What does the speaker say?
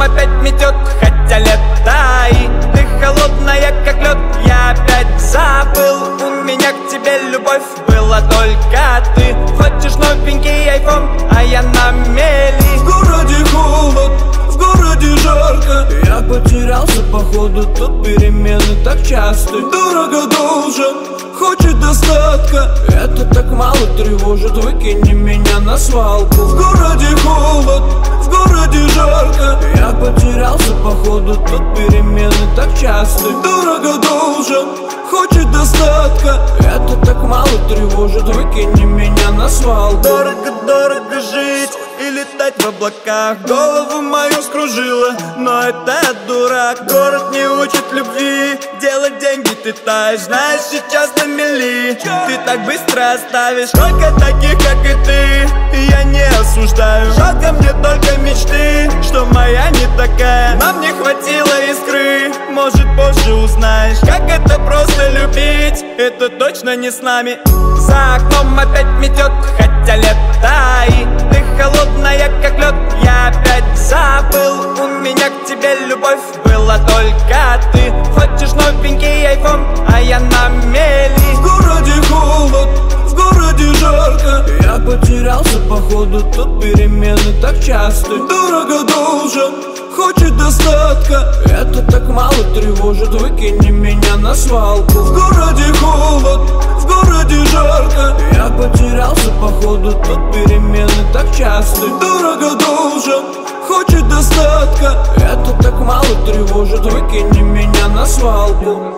опять метет, хотя лето и ты холодная, как лед. Я опять забыл, у меня к тебе любовь была только ты. Хочешь новенький айфон, а я на мели. В городе холод, в городе жарко. Я потерялся походу, тут перемены так часто. Дорого должен, хочет достатка. Это так мало тревожит, выкини меня на свалку. В городе холод, в городе жарко. Я потерялся походу, тут перемены так часто. Дорого должен, хочет достатка. Это так мало тревожит, выкини меня на свалку. Дорого жить и летать в облаках. Голову мою скружило, но это дурак. Город не учит любви, делать деньги ты таешь. Знаешь, сейчас на мели ты так быстро оставишь. Только таких, как и ты, я не осуждаю. Жалко мне только мечты, что моя не такая. Нам не хватило искры, может позже узнаешь, как это просто любить. Это точно не с нами. За окном опять метет, хотя лето и ты холодная, как лед. Я опять забыл, у меня к тебе любовь была только ты. Хочешь новенький айфон, а я на мели. В городе холод, в городе жарко. Я потерялся походу, тут перемены так часто. Дорого должен, хочет достатка. Это так мало тревожит, выкини меня на свалку. В городе холод, в городе жарко. Я потерялся походу, тут перемены так часто. Дорого должен, хочет достатка. Это так мало тревожит, выкини меня на свалку.